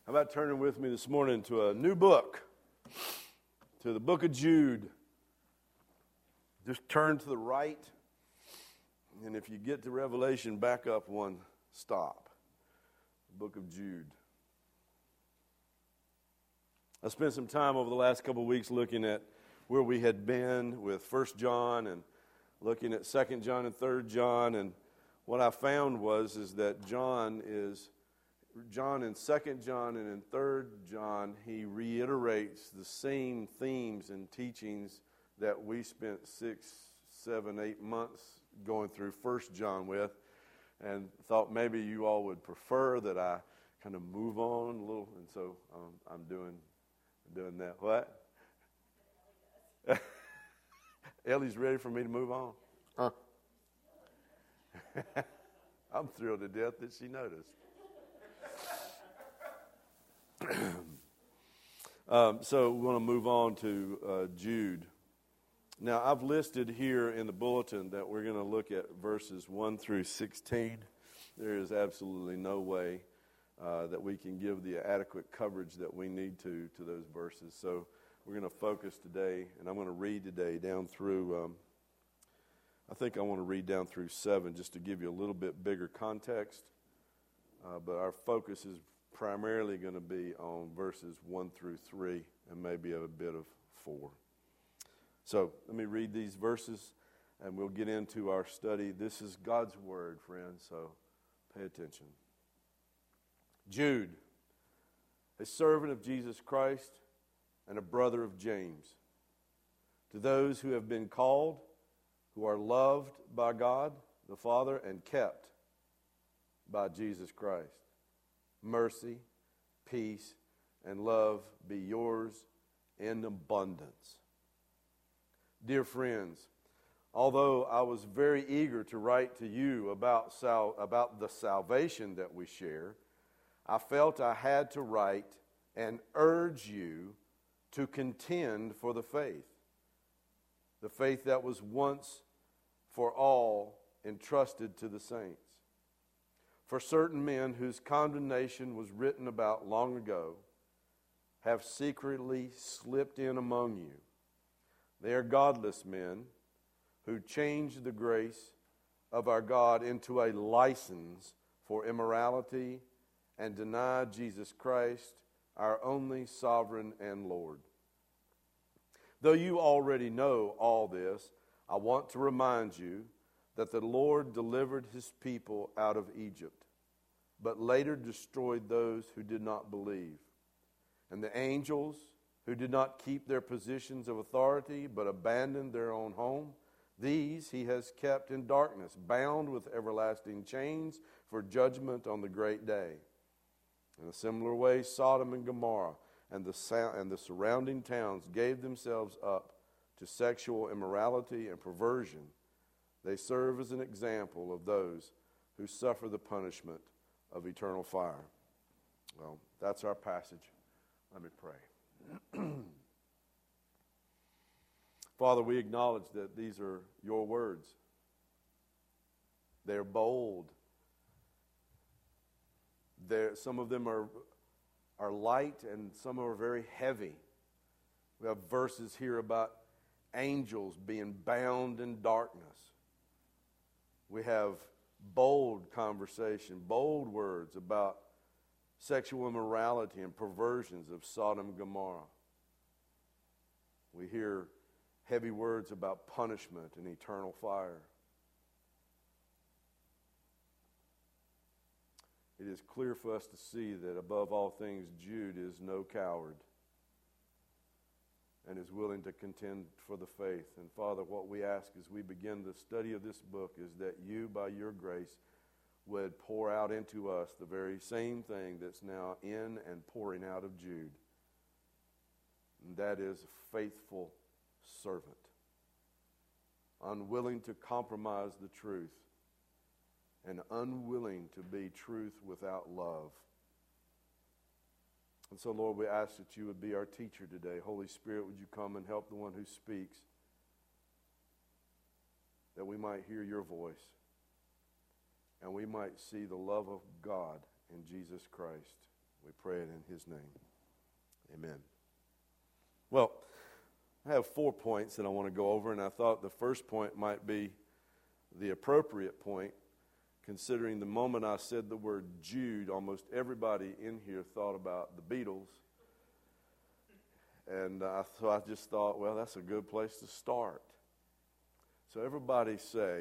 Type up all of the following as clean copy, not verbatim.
How about turning with me this morning to a new book, to the book of Jude. Just turn to the right, and if you get to Revelation, back up one stop. The book of Jude. I spent some time over the last couple of weeks looking at where we had been with 1 John and looking at 2 John and 3 John, and what I found is that John in 2 John and in 3 John, he reiterates the same themes and teachings that we spent 6, 7, 8 months going through 1 John with, and thought maybe you all would prefer that I kind of move on a little, and so I'm doing that. What? Ellie's ready for me to move on? Huh? I'm thrilled to death that she noticed. So we want to move on to Jude. Now, I've listed here in the bulletin that we're going to look at verses 1 through 16. There is absolutely no way that we can give the adequate coverage that we need to those verses. So we're going to focus today, and I'm going to read today down through, I think I want to read down through 7 just to give you a little bit bigger context. But our focus is primarily going to be on verses 1 through 3 and maybe a bit of 4. So let me read these verses and we'll get into our study. This is God's word, friends, so pay attention. Jude, a servant of Jesus Christ and a brother of James, to those who have been called, who are loved by God the Father and kept by Jesus Christ. Mercy, peace, and love be yours in abundance. Dear friends, although I was very eager to write to you about the salvation that we share, I felt I had to write and urge you to contend for the faith that was once for all entrusted to the saints. For certain men whose condemnation was written about long ago have secretly slipped in among you. They are godless men who changed the grace of our God into a license for immorality and deny Jesus Christ, our only sovereign and Lord. Though you already know all this, I want to remind you that the Lord delivered his people out of Egypt, but later destroyed those who did not believe. And the angels who did not keep their positions of authority, but abandoned their own home, these he has kept in darkness, bound with everlasting chains for judgment on the great day. In a similar way, Sodom and Gomorrah and the surrounding towns gave themselves up to sexual immorality and perversion. They serve as an example of those who suffer the punishment of eternal fire. Well, that's our passage. Let me pray. Father, we acknowledge that these are your words. They're bold. Some of them are light and some are very heavy. We have verses here about angels being bound in darkness. We have bold conversation, bold words about sexual immorality and perversions of Sodom and Gomorrah. We hear heavy words about punishment and eternal fire. It is clear for us to see that above all things, Jude is no coward and is willing to contend for the faith. And Father, what we ask as we begin the study of this book is that you, by your grace, would pour out into us the very same thing that's now in and pouring out of Jude. And that is a faithful servant, unwilling to compromise the truth and unwilling to be truth without love. And so, Lord, we ask that you would be our teacher today. Holy Spirit, would you come and help the one who speaks, that we might hear your voice and we might see the love of God in Jesus Christ. We pray it in His name. Amen. Well, I have 4 points that I want to go over, and I thought the first point might be the appropriate point, considering the moment I said the word Jude, almost everybody in here thought about the Beatles. And so I just thought, well, that's a good place to start. So everybody say,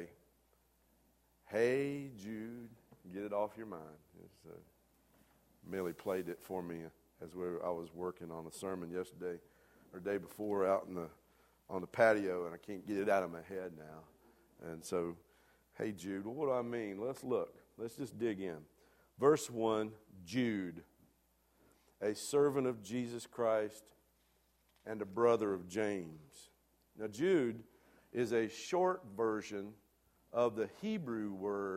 "Hey, Jude," get it off your mind. Millie played it for me as I was working on a sermon yesterday or day before out on the patio, and I can't get it out of my head now. And so, hey, Jude, well, what do I mean? Let's look. Let's just dig in. Verse 1, Jude, a servant of Jesus Christ and a brother of James. Now, Jude is a short version of the Hebrew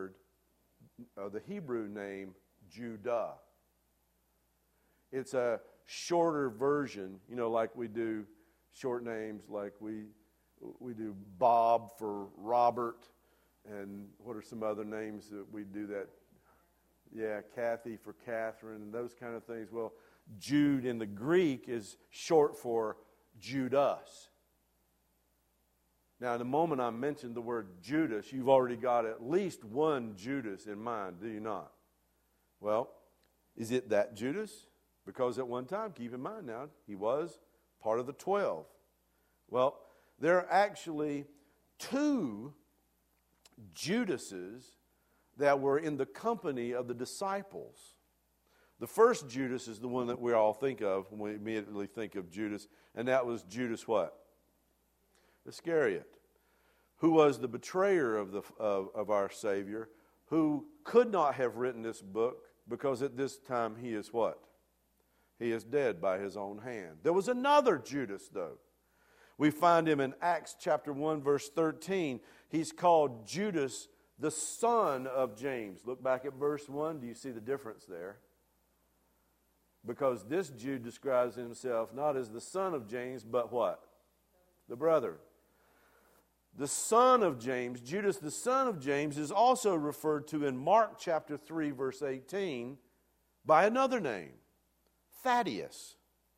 name Judah. It's a shorter version, like we do short names, like we do Bob for Robert, and what are some other names that we do that? Yeah, Kathy for Catherine, and those kind of things. Well, Jude in the Greek is short for Judas. Now, the moment I mentioned the word Judas, you've already got at least one Judas in mind, do you not? Well, is it that Judas? Because at one time, keep in mind now, he was part of the 12. Well, there are actually 2 Judases that were in the company of the disciples. The first Judas is the one that we all think of when we immediately think of Judas, and that was Judas what? Iscariot, who was the betrayer of our Savior, who could not have written this book because at this time he is what? He is dead by his own hand. There was another Judas, though. We find him in Acts chapter 1, verse 13. He's called Judas, the son of James. Look back at verse 1. Do you see the difference there? Because this Jude describes himself not as the son of James, but what? The brother. The son of James, Judas, the son of James, is also referred to in Mark chapter 3, verse 18, by another name. Thaddeus.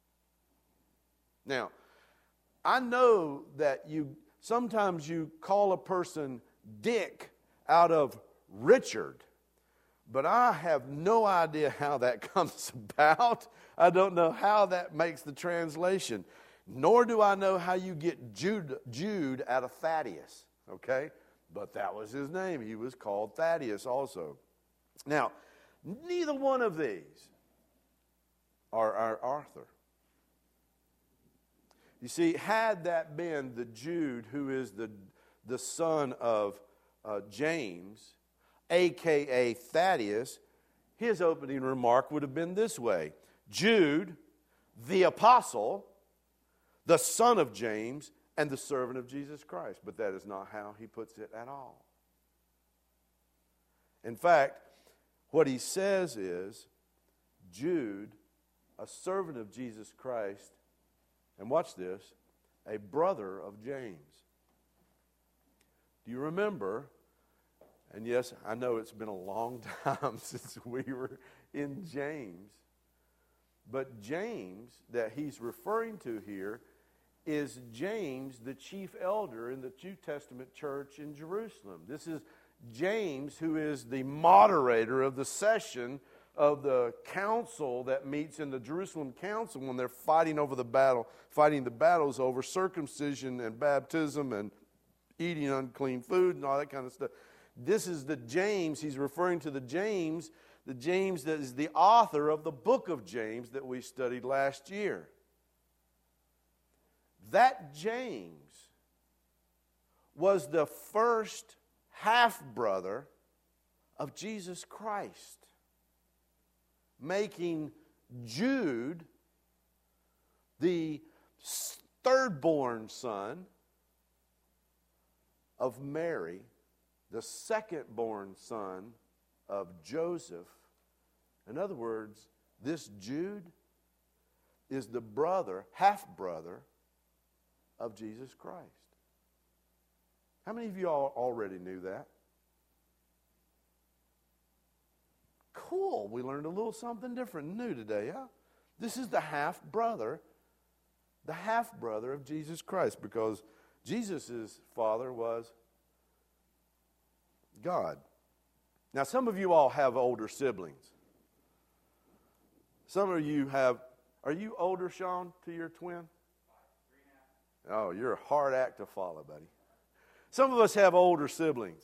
Now, I know that sometimes you call a person Dick out of Richard, but I have no idea how that comes about. I don't know how that makes the translation. Nor do I know how you get Jude out of Thaddeus, okay? But that was his name. He was called Thaddeus also. Now, neither one of these are our author. You see, had that been the Jude who is the son of James, a.k.a. Thaddeus, his opening remark would have been this way: Jude, the apostle, the son of James, and the servant of Jesus Christ. But that is not how he puts it at all. In fact, what he says is, Jude, a servant of Jesus Christ, and watch this, a brother of James. Do you remember, and yes, I know it's been a long time since we were in James, but James that he's referring to here is James, the chief elder in the New Testament church in Jerusalem. This is James, who is the moderator of the session of the council that meets in the Jerusalem council when they're fighting the battles over circumcision and baptism and eating unclean food and all that kind of stuff. This is the James, he's referring to the James that is the author of the book of James that we studied last year. That James was the first half-brother of Jesus Christ, making Jude the third-born son of Mary, the second-born son of Joseph. In other words, this Jude is the half-brother of Jesus Christ. How many of you all already knew that? Of cool. We learned a little something different and new today, yeah? This is the half-brother of Jesus Christ, because Jesus' father was God. Now, some of you all have older siblings. Some of you have, are you older, Sean, to your twin? 3.5. Oh, you're a hard act to follow, buddy. Some of us have older siblings.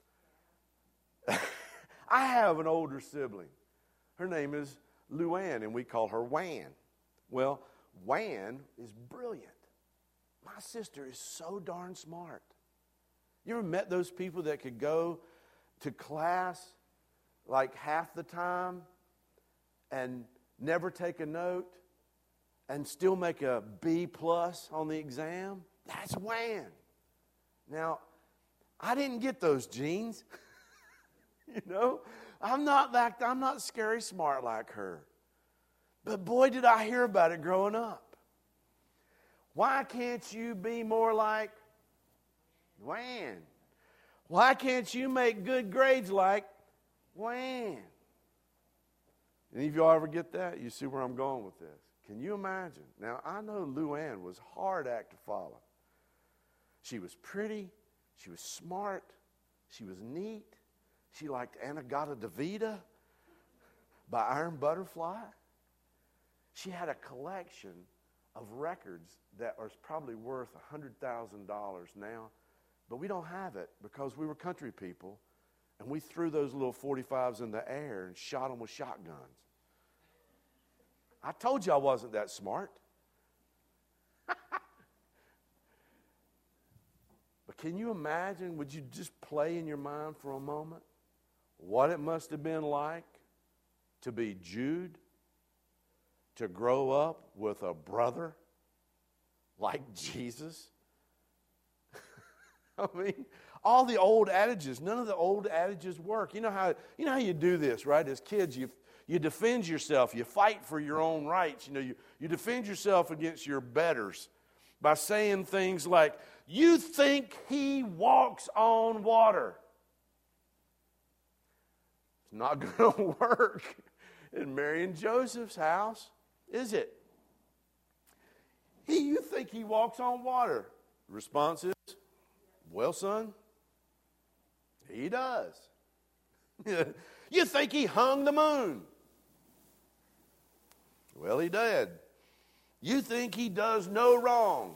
I have an older sibling. Her name is Luann, and we call her Wan. Well, Wan is brilliant. My sister is so darn smart. You ever met those people that could go to class like half the time and never take a note and still make a B+ on the exam? That's Wan. Now, I didn't get those genes. You know, I'm not scary smart like her. But boy, did I hear about it growing up. Why can't you be more like Wan? Why can't you make good grades like Wan? Any of y'all ever get that? You see where I'm going with this. Can you imagine? Now, I know Luann was a hard act to follow. She was pretty. She was smart. She was neat. She liked Anagata Davida by Iron Butterfly. She had a collection of records that are probably worth $100,000 now, but we don't have it because we were country people, and we threw those little 45s in the air and shot them with shotguns. I told you I wasn't that smart. But can you imagine, would you just play in your mind for a moment what it must have been like to be Jude, to grow up with a brother like Jesus? I mean, all the old adages, none of the old adages work. You know how you do this, right? As kids, you defend yourself. You fight for your own rights. You defend yourself against your betters by saying things like, "You think he walks on water." It's not going to work in Mary and Joseph's house, is it? You think he walks on water? The response is, well, son, he does. You think he hung the moon? Well, he did. You think he does no wrong?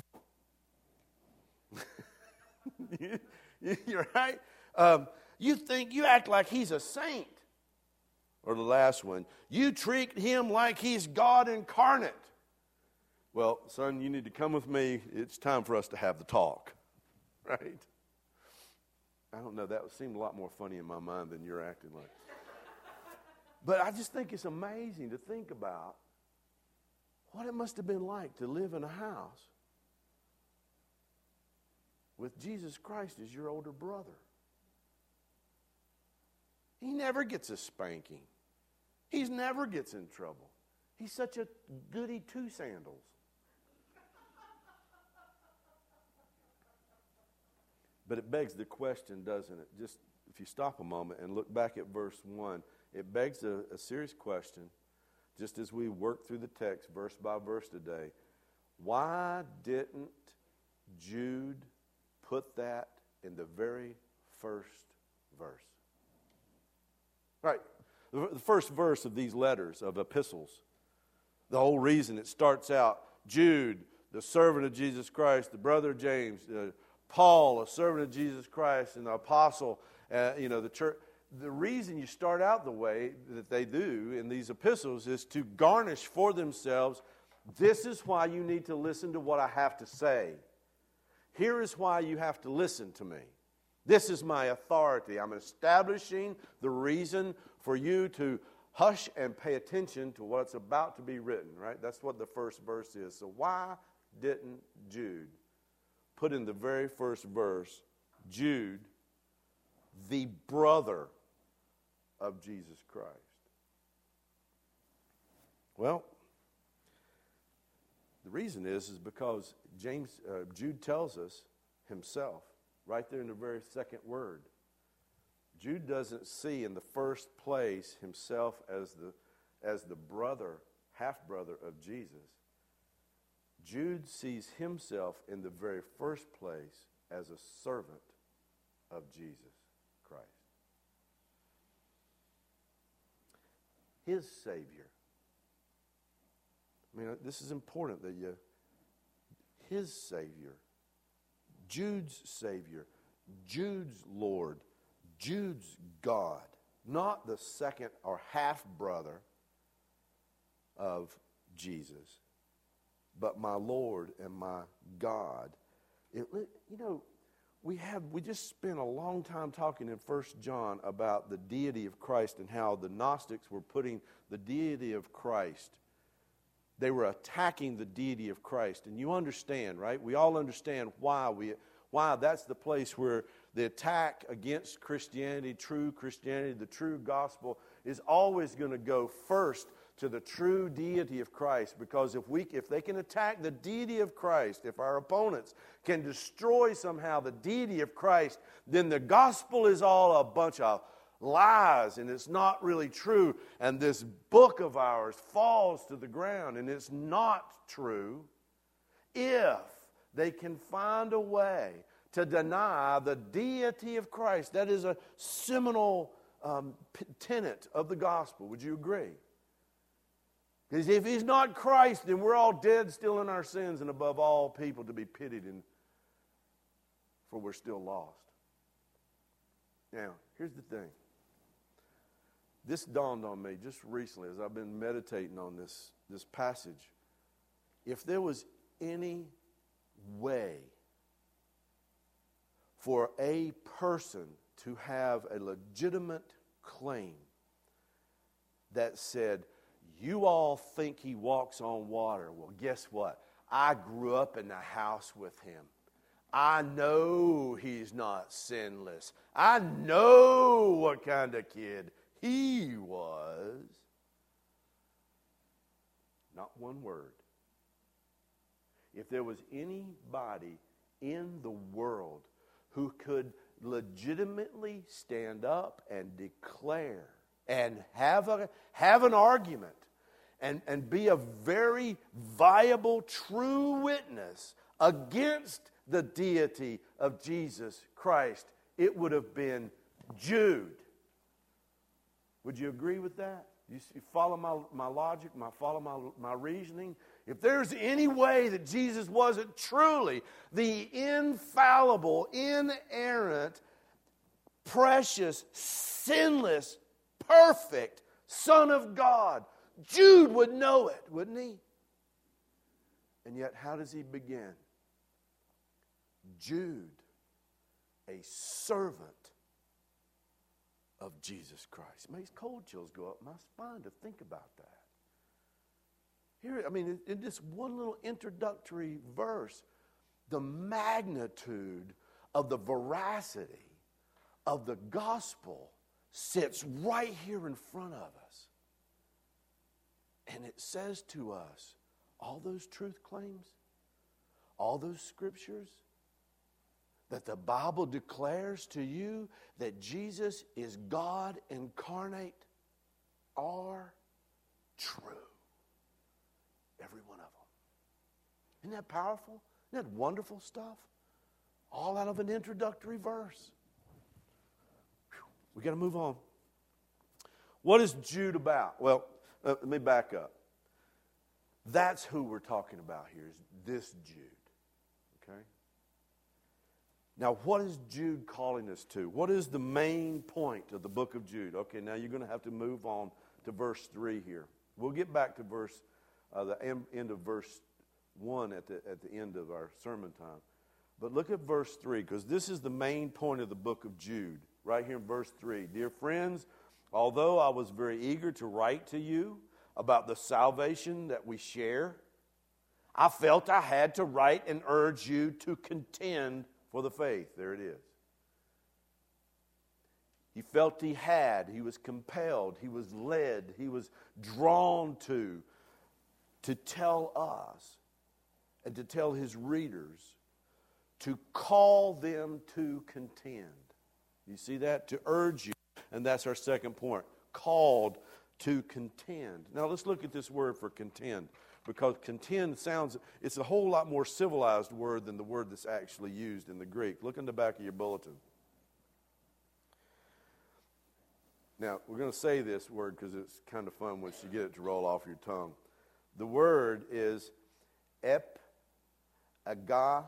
You're right. You act like he's a saint. Or the last one, you treat him like he's God incarnate. Well, son, you need to come with me. It's time for us to have the talk. Right? I don't know. That seemed a lot more funny in my mind than you're acting like. But I just think it's amazing to think about what it must have been like to live in a house with Jesus Christ as your older brother. He never gets a spanking. He never gets in trouble. He's such a goody two-sandals. But it begs the question, doesn't it? Just if you stop a moment and look back at verse 1, it begs a serious question, just as we work through the text verse by verse today. Why didn't Jude put that in the very first verse? Right. The first verse of these letters, of epistles, the whole reason it starts out, Jude, the servant of Jesus Christ, the brother of James, Paul, a servant of Jesus Christ, and the apostle, the church. The reason you start out the way that they do in these epistles is to garnish for themselves, this is why you need to listen to what I have to say. Here is why you have to listen to me. This is my authority. I'm establishing the reason for you to hush and pay attention to what's about to be written, right? That's what the first verse is. So why didn't Jude put in the very first verse, Jude, the brother of Jesus Christ? Well, the reason is because Jude tells us himself, right there in the very second word. Jude doesn't see in the first place himself as the brother, half-brother of Jesus. Jude sees himself in the very first place as a servant of Jesus Christ. His Savior. I mean, this is important that his Savior, Jude's Savior, Jude's Lord, Jude's God, not the second or half-brother of Jesus, but my Lord and my God. We just spent a long time talking in 1 John about the deity of Christ and how the Gnostics were putting the deity of Christ. They were attacking the deity of Christ. And you understand, right? We all understand why that's the place where the attack against Christianity, the true gospel, is always going to go first to the true deity of Christ. Because if they can attack the deity of Christ, if our opponents can destroy somehow the deity of Christ, then the gospel is all a bunch of lies, and it's not really true. And this book of ours falls to the ground, and it's not true if they can find a way to deny the deity of Christ. That is a seminal tenet of the gospel. Would you agree? Because if he's not Christ, then we're all dead still in our sins and above all people to be pitied, for we're still lost. Now, here's the thing. This dawned on me just recently as I've been meditating on this passage. If there was any way for a person to have a legitimate claim that said, you all think he walks on water. Well, guess what? I grew up in the house with him. I know he's not sinless. I know what kind of kid he was. Not one word. If there was anybody in the world who could legitimately stand up and declare and have an argument and be a very viable, true witness against the deity of Jesus Christ, it would have been Jude. Would you agree with that? You follow my logic, my reasoning? If there's any way that Jesus wasn't truly the infallible, inerrant, precious, sinless, perfect Son of God, Jude would know it, wouldn't he? And yet, how does he begin? Jude, a servant of Jesus Christ. It makes cold chills go up my spine to think about that. Here, in this one little introductory verse, the magnitude of the veracity of the gospel sits right here in front of us. And it says to us, all those truth claims, all those scriptures, that the Bible declares to you that Jesus is God incarnate, are true. Every one of them. Isn't that powerful? Isn't that wonderful stuff? All out of an introductory verse. We got to move on. What is Jude about? Well, let me back up. That's who we're talking about here, is this Jude. Okay? Now, what is Jude calling us to? What is the main point of the book of Jude? Okay, now you're going to have to move on to verse 3 here. We'll get back to the end of verse 1 at the end of our sermon time. But look at verse 3, because this is the main point of the book of Jude, right here in verse 3. Dear friends, although I was very eager to write to you about the salvation that we share, I felt I had to write and urge you to contend for the faith. There it is. He felt he was compelled, he was led, he was drawn to tell us and to tell his readers to call them to contend. You see that? To urge you And that's our second point. Called to contend. Now let's look at this word for contend. Because contend it's a whole lot more civilized word than the word that's actually used in the Greek. Look in the back of your bulletin. Now, we're going to say this word because it's kind of fun once you get it to roll off your tongue. The word is nizomai.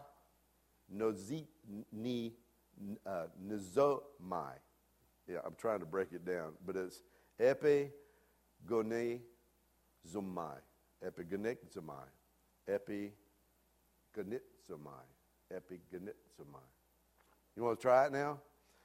Yeah, I'm trying to break it down, but it's epigonizomai. Epigonizomai. You want to try it now?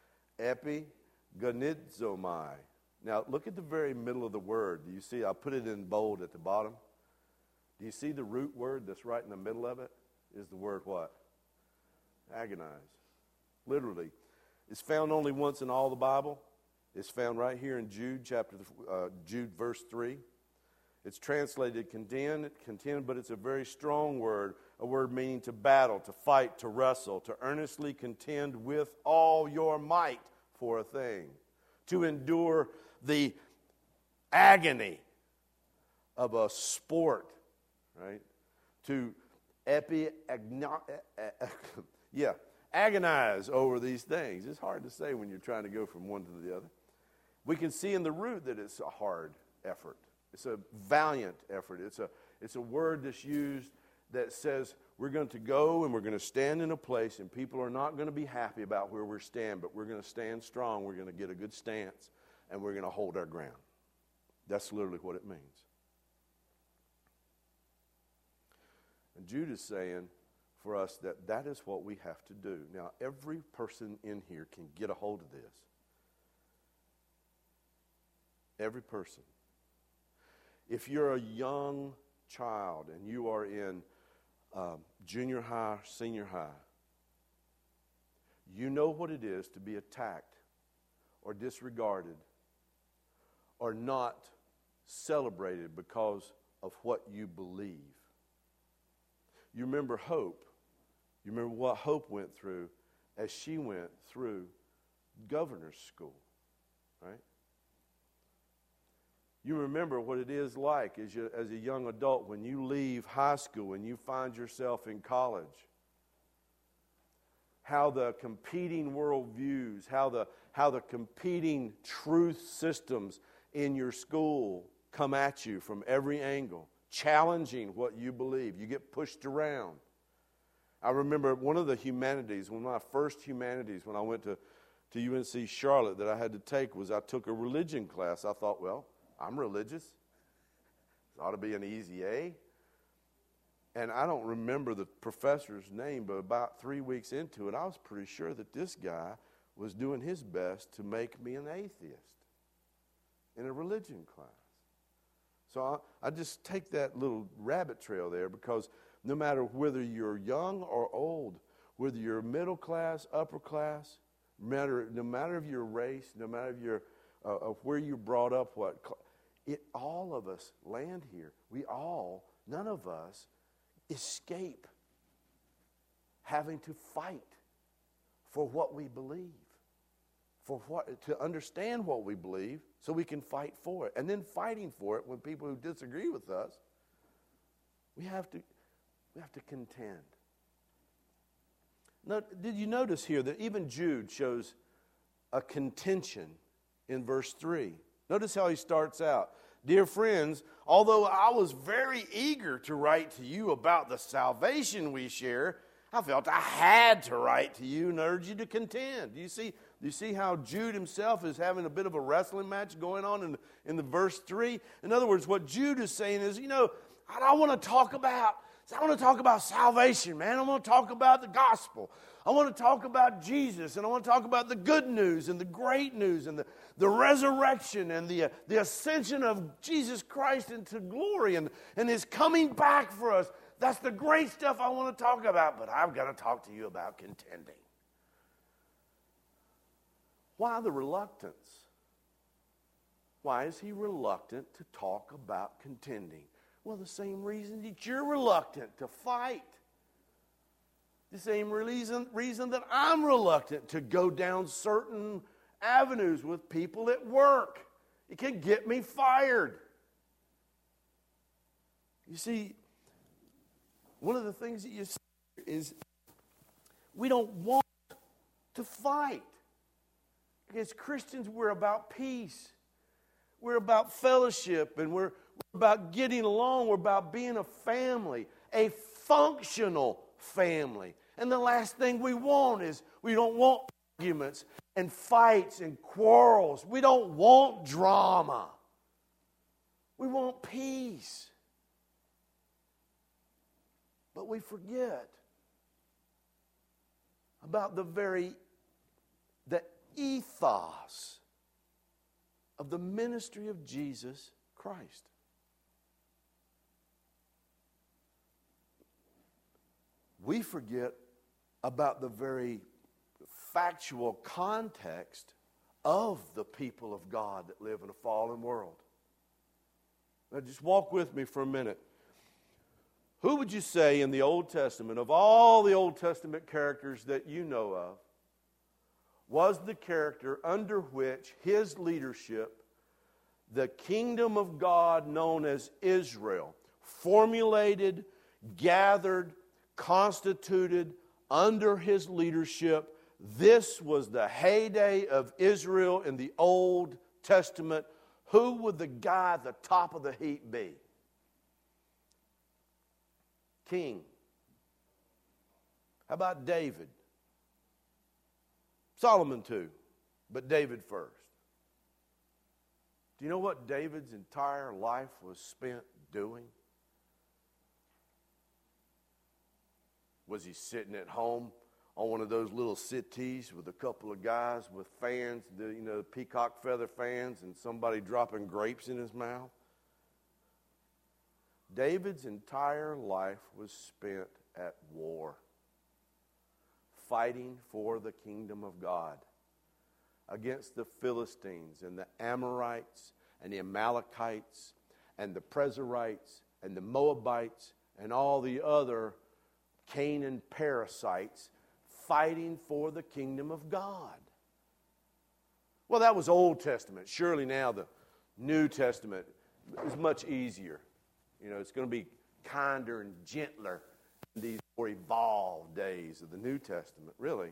Epigonizomai. Now, look at the very middle of the word. Do you see? I put it in bold at the bottom. Do you see the root word that's right in the middle of it? Is the word what? Agonize. Literally. It's found only once in all the Bible. It's found right here in Jude, Jude verse 3. It's translated contend, but it's a very strong word, a word meaning to battle, to fight, to wrestle, to earnestly contend with all your might for a thing, to endure the agony of a sport, right? To agonize over these things. It's hard to say when you're trying to go from one to the other. We can see in the root that it's a hard effort. It's a valiant effort. It's a word that's used that says we're going to go and we're going to stand in a place and people are not going to be happy about where we're standing, but we're going to stand strong. We're going to get a good stance and we're going to hold our ground. That's literally what it means. And Jude is saying for us that is what we have to do. Now, every person in here can get a hold of this. Every person. If you're a young child and you are in junior high, senior high, you know what it is to be attacked or disregarded or not celebrated because of what you believe. You remember Hope. You remember what Hope went through as she went through governor's school, right? You remember what it is like as a young adult when you leave high school and you find yourself in college. How the competing worldviews, how the competing truth systems in your school come at you from every angle, challenging what you believe. You get pushed around. I remember one of the humanities, one of my first humanities when I went to UNC Charlotte that I had to take was I took a religion class. I thought, well, I'm religious. It ought to be an easy A. And I don't remember the professor's name, but about 3 weeks into it, I was pretty sure that this guy was doing his best to make me an atheist in a religion class. So I just take that little rabbit trail there because no matter whether you're young or old, whether you're middle class, upper class, no matter of your race, no matter of where you're brought up, all of us land here. None of us escape having to fight for what we believe, to understand what we believe so we can fight for it. And then fighting for it when people who disagree with us, we have to contend. Now, did you notice here that even Jude shows a contention in verse 3? Notice how he starts out. Dear friends, although I was very eager to write to you about the salvation we share, I felt I had to write to you and urge you to contend. Do you see how Jude himself is having a bit of a wrestling match going on in the verse 3? In other words, what Jude is saying is, I want to talk about salvation, man. I want to talk about the gospel. I want to talk about Jesus, and I want to talk about the good news and the great news and the resurrection and the ascension of Jesus Christ into glory and his coming back for us. That's the great stuff I want to talk about, but I've got to talk to you about contending. Why the reluctance? Why is he reluctant to talk about contending? Well, the same reason that you're reluctant to fight. The same reason that I'm reluctant to go down certain avenues with people at work. It can get me fired. You see, one of the things that you see is we don't want to fight. As Christians, we're about peace. We're about fellowship, and we're about getting along. We're about being a family, a functional family. And the last thing we want is we don't want arguments and fights and quarrels. We don't want drama. We want peace. But we forget about the ethos of the ministry of Jesus Christ. We forget about the very factual context of the people of God that live in a fallen world. Now just walk with me for a minute. Who would you say in the Old Testament, of all the Old Testament characters that you know of, was the character under which his leadership, the kingdom of God known as Israel, formulated, gathered, constituted under his leadership? This was the heyday of Israel in the Old Testament. Who would the guy at the top of the heap be? King. How about David? Solomon too, but David first. Do you know what David's entire life was spent doing? Was he sitting at home on one of those little settees with a couple of guys with fans, the peacock feather fans, and somebody dropping grapes in his mouth? David's entire life was spent at war, fighting for the kingdom of God against the Philistines and the Amorites and the Amalekites and the Pezerites and the Moabites and all the other Canaan parasites, fighting for the kingdom of God. Well, that was Old Testament. Surely now the New Testament is much easier. It's going to be kinder and gentler in these more evolved days of the New Testament, really.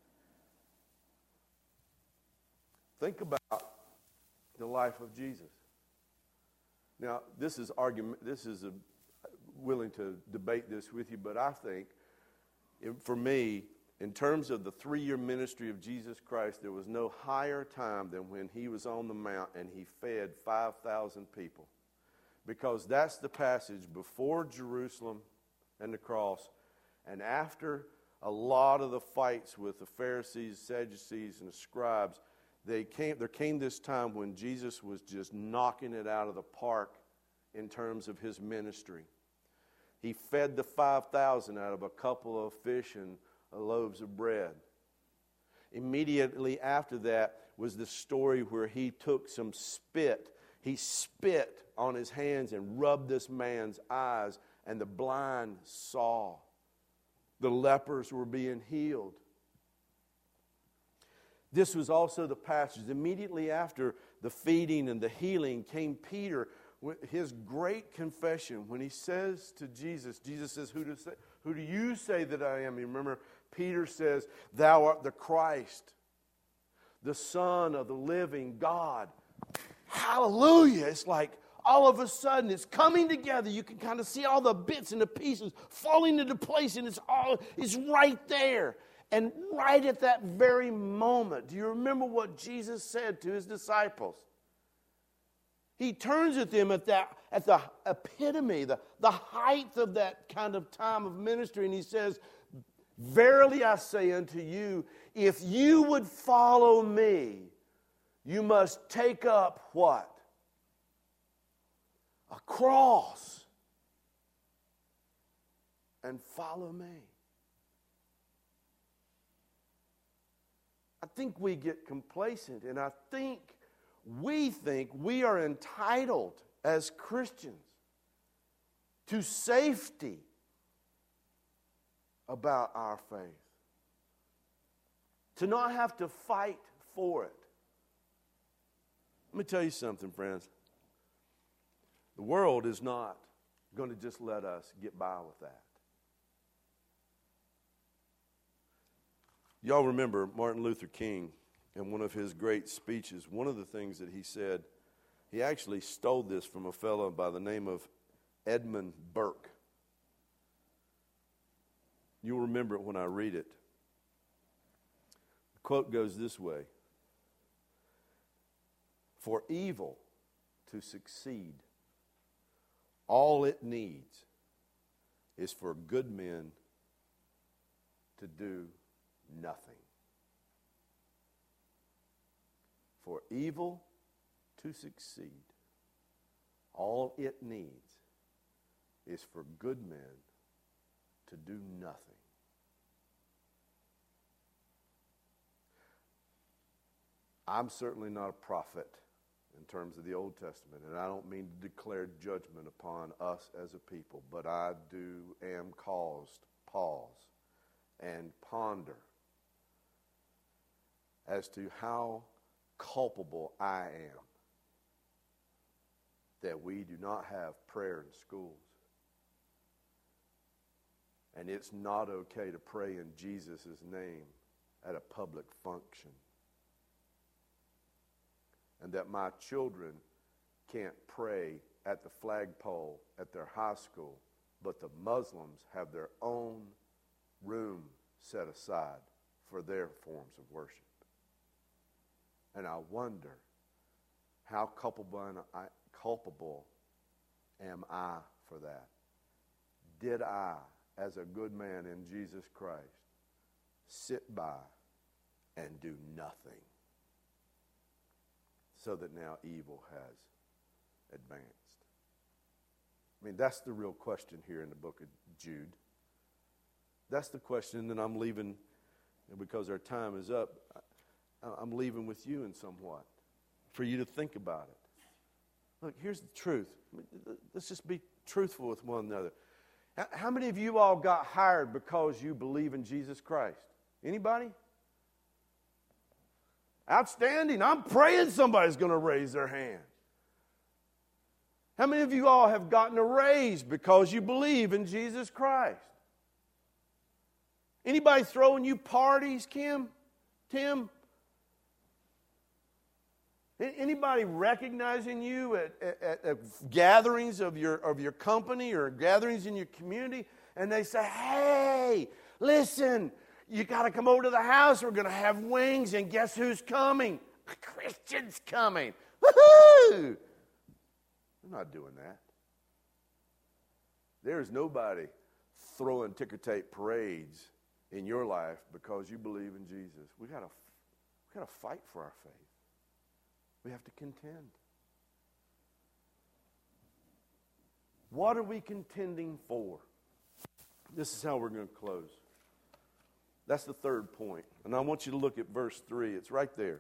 Think about the life of Jesus. Now, this is willing to debate this with you, but I think, for me, in terms of the 3-year ministry of Jesus Christ, there was no higher time than when he was on the mount and he fed 5,000 people. Because that's the passage before Jerusalem and the cross, and after a lot of the fights with the Pharisees, Sadducees, and the scribes, there came this time when Jesus was just knocking it out of the park in terms of his ministry. He fed the 5,000 out of a couple of fish and loaves of bread. Immediately after that was the story where he took some spit. He spit on his hands and rubbed this man's eyes, and the blind saw. The lepers were being healed. This was also the passage. Immediately after the feeding and the healing came Peter, his great confession, when he says to Jesus, Jesus says, who do you say that I am? You remember, Peter says, thou art the Christ, the Son of the living God. Hallelujah. It's like all of a sudden it's coming together. You can kind of see all the bits and the pieces falling into place, and it's right there. And right at that very moment, do you remember what Jesus said to his disciples? He turns at them at the epitome, the height of that kind of time of ministry, and he says, verily I say unto you, if you would follow me, you must take up what? A cross and follow me. I think we get complacent, and I think we are entitled as Christians to safety about our faith. To not have to fight for it. Let me tell you something, friends. The world is not going to just let us get by with that. Y'all remember Martin Luther King in one of his great speeches, one of the things that he said, he actually stole this from a fellow by the name of Edmund Burke. You'll remember it when I read it. The quote goes this way: "For evil to succeed, all it needs is for good men to do nothing." For evil to succeed, all it needs is for good men to do nothing. I'm certainly not a prophet in terms of the Old Testament, and I don't mean to declare judgment upon us as a people, but I am caused to pause and ponder as to how culpable I am that we do not have prayer in schools. And it's not okay to pray in Jesus' name at a public function. And that my children can't pray at the flagpole at their high school, but the Muslims have their own room set aside for their forms of worship. And I wonder, how culpable am I for that? Did I, as a good man in Jesus Christ, sit by and do nothing so that now evil has advanced? I mean, that's the real question here in the book of Jude. That's the question that I'm leaving, because our time is up, I'm leaving with you in somewhat, for you to think about it. Look, here's the truth. Let's just be truthful with one another. How many of you all got hired because you believe in Jesus Christ? Anybody? Outstanding. I'm praying somebody's going to raise their hand. How many of you all have gotten a raise because you believe in Jesus Christ? Anybody throwing you parties, Kim? Tim? Anybody recognizing you at gatherings of your company or gatherings in your community, and they say, "Hey, listen, you got to come over to the house. We're going to have wings, and guess who's coming? A Christian's coming. Woohoo!" I'm not doing that. There's nobody throwing ticker tape parades in your life because you believe in Jesus. We got to fight for our faith. We have to contend. What are we contending for? This is how we're going to close. That's the third point. And I want you to look at verse 3. It's right there.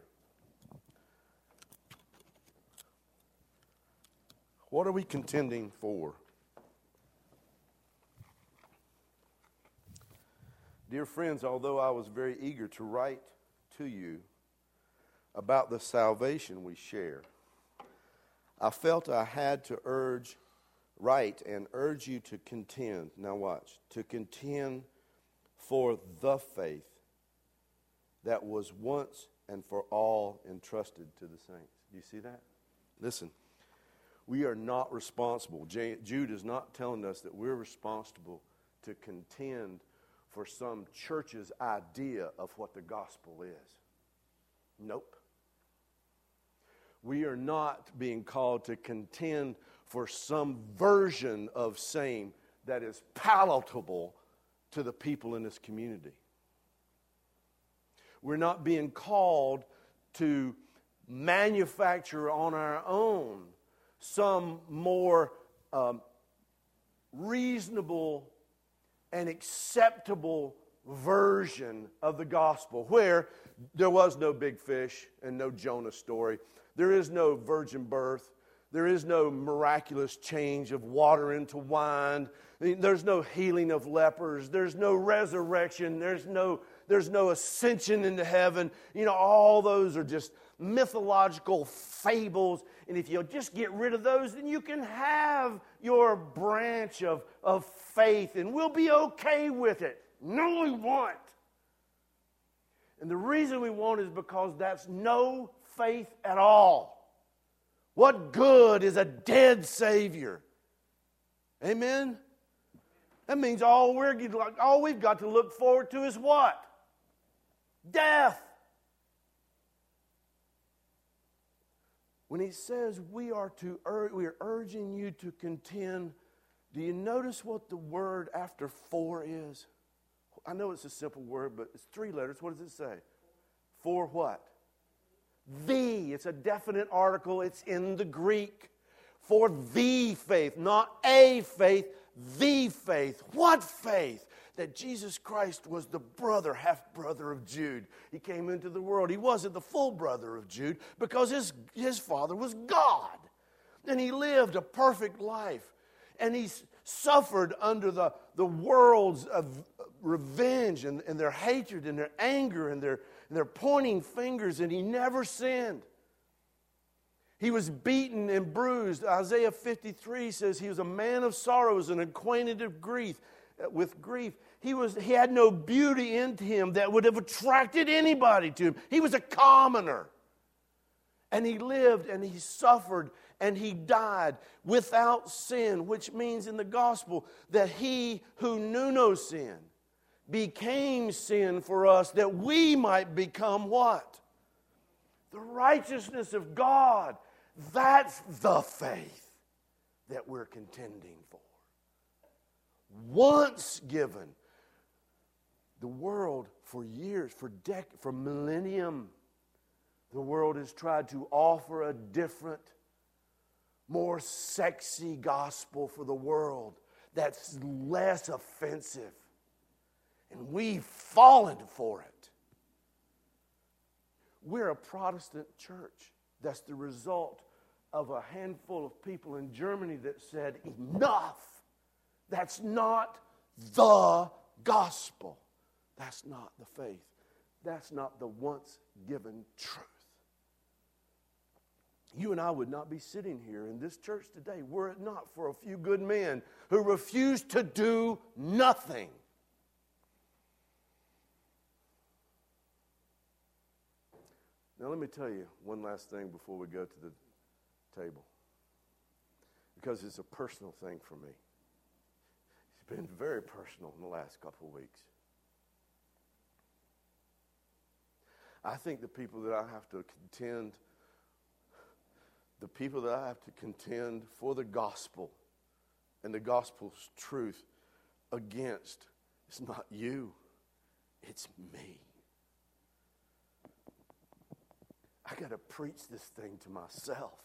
What are we contending for? Dear friends, although I was very eager to write to you about the salvation we share, I felt I had to write and urge you to contend. Now watch. To contend for the faith that was once and for all entrusted to the saints. Do you see that? Listen, we are not responsible. Jude is not telling us that we're responsible to contend for some church's idea of what the gospel is. Nope. We are not being called to contend for some version of same that is palatable to the people in this community. We're not being called to manufacture on our own some more reasonable and acceptable version of the gospel, where there was no big fish and no Jonah story. There is no virgin birth. There is no miraculous change of water into wine. There's no healing of lepers. There's no resurrection. There's no ascension into heaven. You know, all those are just mythological fables. And if you'll just get rid of those, then you can have your branch of faith, and we'll be okay with it. No, we won't. And the reason we won't is because that's no faith at all. What good is a dead Savior? Amen? That means all we've got to look forward to is what? Death. When he says we are urging you to contend, do you notice what the word after for is? I know it's a simple word, but it's 3 letters. What does it say? For what? The. It's a definite article. It's in the Greek. For the faith, not a faith, the faith. What faith? That Jesus Christ was the half-brother of Jude. He came into the world. He wasn't the full brother of Jude because his father was God. And he lived a perfect life. And he suffered under the world's revenge and their hatred and their anger and their pointing fingers, and he never sinned. He was beaten and bruised. Isaiah 53 says he was a man of sorrows and acquainted with grief. He had no beauty in him that would have attracted anybody to him. He was a commoner. And he lived and he suffered and he died without sin, which means in the gospel that he who knew no sin became sin for us that we might become what? The righteousness of God. That's the faith that we're contending for. Once given, the world for years, for millennium, the world has tried to offer a different, more sexy gospel for the world that's less offensive. And we've fallen for it. We're a Protestant church. That's the result of a handful of people in Germany that said, enough. That's not the gospel. That's not the faith. That's not the once given truth. You and I would not be sitting here in this church today were it not for a few good men who refused to do nothing. Now let me tell you one last thing before we go to the table. Because it's a personal thing for me. It's been very personal in the last couple of weeks. I think the people that I have to contend for the gospel and the gospel's truth against, it's not you, it's me. I got to preach this thing to myself.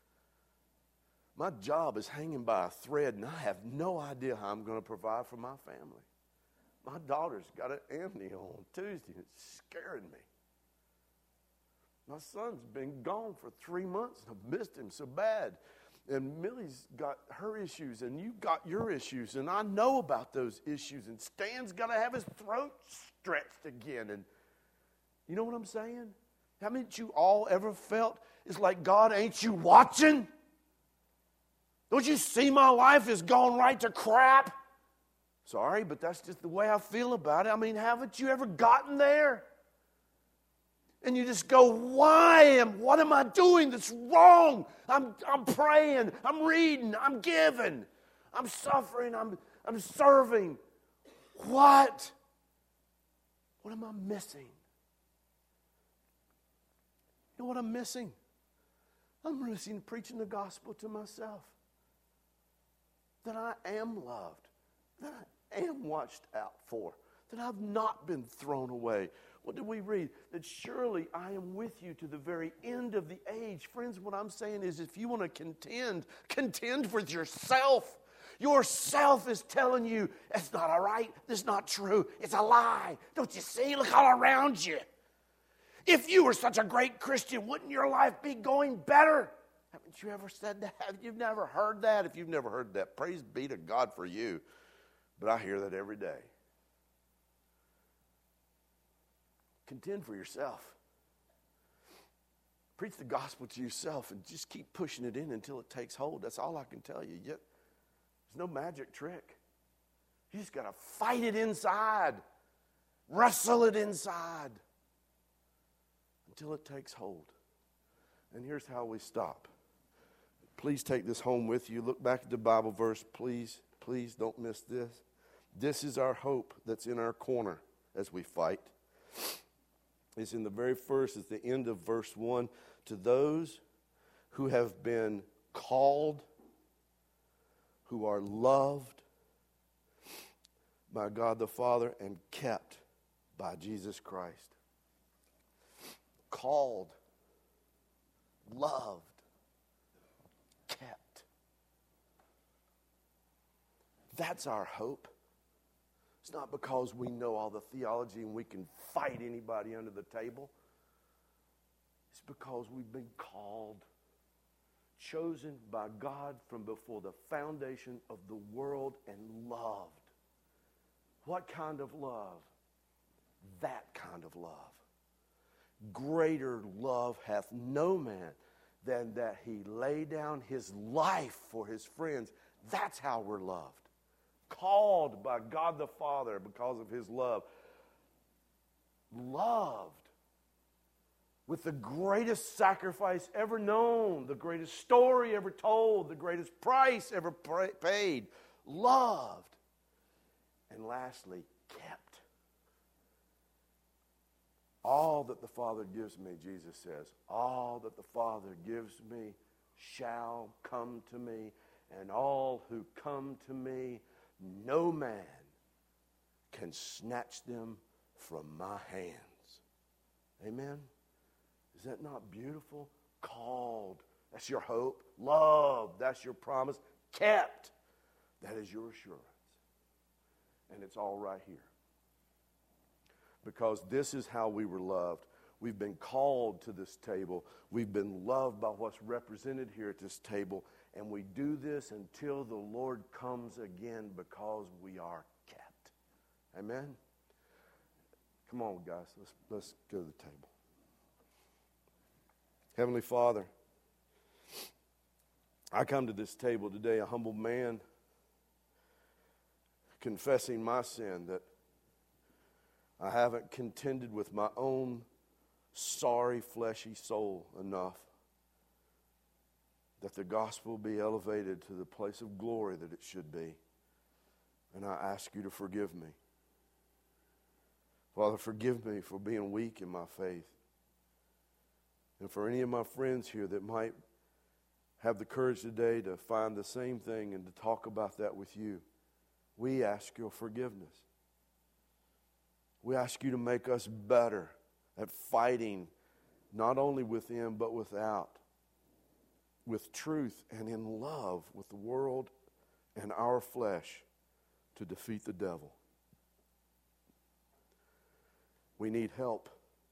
My job is hanging by a thread, and I have no idea how I'm going to provide for my family. My daughter's got an amnio on Tuesday, and it's scaring me. My son's been gone for 3 months, and I've missed him so bad. And Millie's got her issues, and you've got your issues, and I know about those issues. And Stan's got to have his throat stretched again. And you know what I'm saying? Haven't you all ever felt it's like, God, ain't you watching? Don't you see my life is gone right to crap? Sorry, but that's just the way I feel about it. I mean, haven't you ever gotten there? And you just go, what am I doing that's wrong? I'm praying, I'm reading, I'm giving, I'm suffering, I'm serving. What am I missing? You know what I'm missing? I'm missing preaching the gospel to myself. That I am loved. That I am watched out for. That I've not been thrown away. What did we read? That surely I am with you to the very end of the age. Friends, what I'm saying is if you want to contend with yourself. Yourself is telling you, that's not all right. That's not true. It's a lie. Don't you see? Look all around you. If you were such a great Christian, wouldn't your life be going better? Haven't you ever said that? Have you never heard that? If you've never heard that, praise be to God for you. But I hear that every day. Contend for yourself. Preach the gospel to yourself and just keep pushing it in until it takes hold. That's all I can tell you. Yet, there's no magic trick. You just got to fight it inside. Wrestle it inside until it takes hold. And here's how we stop. Please take this home with you. Look back at the Bible verse. Please don't miss this. This is our hope that's in our corner as we fight. It's in the very first, it's the end of verse 1. To those who have been called, who are loved by God the Father and kept by Jesus Christ. Called, loved, kept. That's our hope. It's not because we know all the theology and we can fight anybody under the table. It's because we've been called, chosen by God from before the foundation of the world and loved. What kind of love? That kind of love. Greater love hath no man than that he lay down his life for his friends. That's how we're loved. Called by God the Father because of his love. Loved with the greatest sacrifice ever known, the greatest story ever told, the greatest price ever paid. Loved. And lastly, kept. All that the Father gives me, Jesus says, all that the Father gives me shall come to me, and all who come to me, no man can snatch them from my hands. Amen? Is that not beautiful? Called. That's your hope. Loved. That's your promise. Kept. That is your assurance. And it's all right here. Because this is how we were loved. We've been called to this table. We've been loved by what's represented here at this table. And we do this until the Lord comes again because we are kept. Amen? Come on, guys. Let's go to the table. Heavenly Father, I come to this table today a humble man, confessing my sin that I haven't contended with my own sorry, fleshy soul enough that the gospel be elevated to the place of glory that it should be. And I ask you to forgive me. Father, forgive me for being weak in my faith. And for any of my friends here that might have the courage today to find the same thing and to talk about that with you, we ask your forgiveness. We ask you to make us better at fighting, not only within but without, with truth and in love with the world and our flesh to defeat the devil. We need help.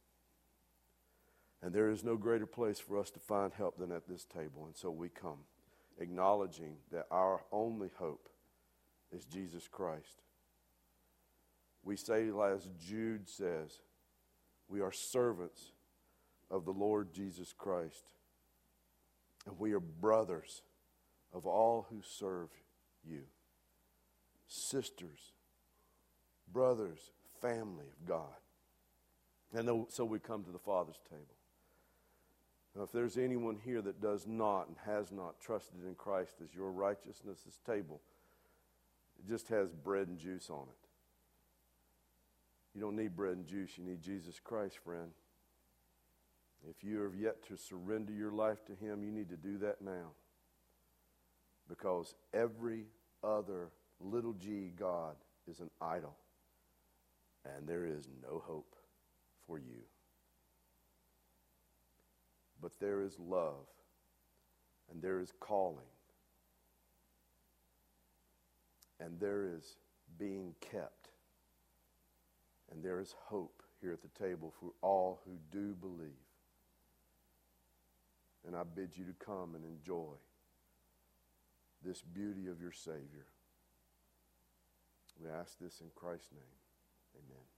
And there is no greater place for us to find help than at this table. And so we come, acknowledging that our only hope is Jesus Christ. We say, as Jude says, we are servants of the Lord Jesus Christ. And we are brothers of all who serve you. Sisters, brothers, family of God. And so we come to the Father's table. Now, if there's anyone here that does not and has not trusted in Christ as your righteousness, this table, it just has bread and juice on it. You don't need bread and juice. You need Jesus Christ, friend. If you have yet to surrender your life to him, you need to do that now. Because every other little g God is an idol. And there is no hope for you. But there is love. And there is calling. And there is being kept. And there is hope here at the table for all who do believe. And I bid you to come and enjoy this beauty of your Savior. We ask this in Christ's name. Amen.